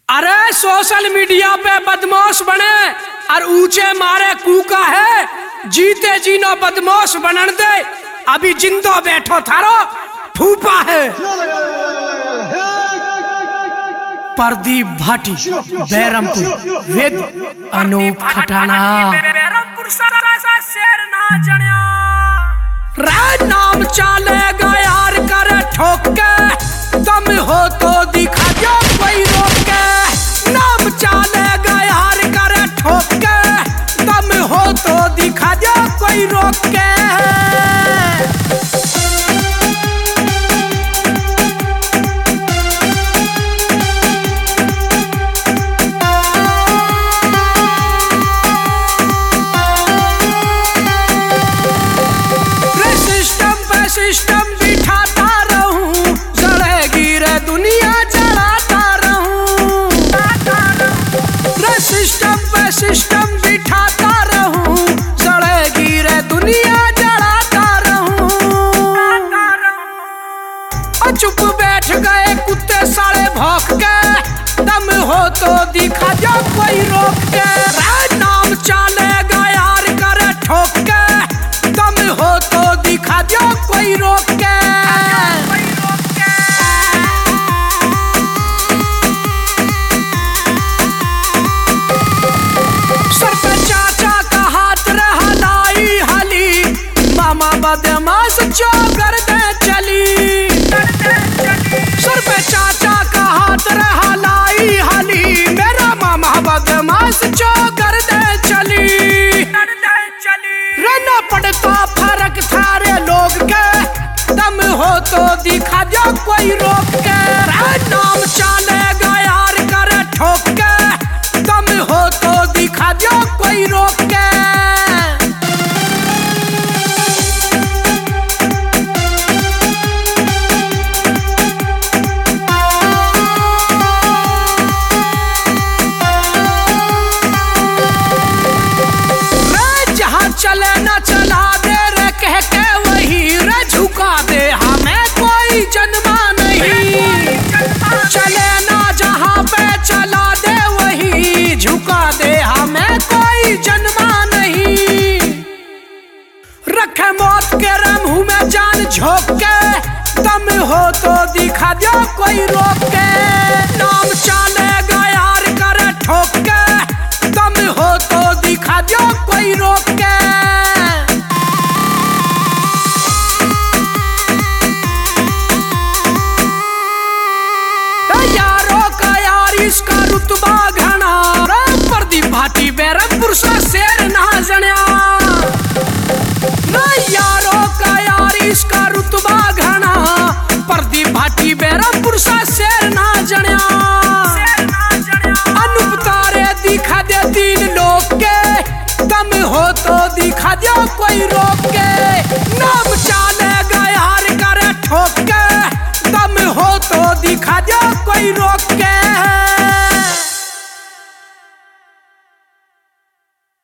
अरे social media पे बदमाश बने और ऊंचे मारे कूका है, जीते जीनो बदमाश बनन दे, अभी जिंदो बैठो थारो फूफा है। प्रदीप भाटी, बैरमपुर, वेद अनूप खटाना। राज नाम चलेगा यार करे ठोके, दम हो तो दिखा दो कोई रोके। नाम चलेगा यार करे ठोके, दम हो तो दिखा दो कोई रोके। सिस्टम बिठाता रहूं, जड़ेगी रे दुनिया जलाता रहूं। सिस्टम पे सिस्टम बिठाता रहूं, जड़ेगी रे दुनिया जलाता रहूं। और चुप बैठ गए कुत्ते साले भौंक के, दम हो तो दिखा दो कोई रोक के। राज नाम चलेगा यार करे ठोक के, दम हो तो दिखा दो कोई रोक के। सर पे चाचा का हाथ रहा लाई हाली, मामा बदमाश चौकर दे चली। सर पे चाचा का हाथ रहा लाई हाली, मेरा मामा बदमाश चौकर दे चली। रहना पड़ता फर्क थारे लोग के, दम हो तो दिखा दो कोई रोक के। राज नाम चलेगा यार करे ठोक के, दम हो तो दिखा दो कोई रोक के। चले ना चला दे रे कह के वही रे, झुका दे हमें कोई जन्मा नहीं। चले ना जहाँ पे चला दे वही, झुका दे हमें कोई जन्मा नहीं। रखे मौत के मुंह में जान झोंक के, दम हो तो दिखा दो कोई रोक के। नाम चलेगा यार करे ठोक के, दम हो तो दिखा दो कोई रोक के। इसका रुतबा घना, प्रदीप भाटी बैरमपुर से शेर ना जन्या। यारों का यार इसका रुतबा घना, प्रदीप भाटी बैरमपुर से शेर ना जन्या। अनूप तारे दिखा दे तीन लोग के, दम हो तो दिखा दो कोई रोक के। ना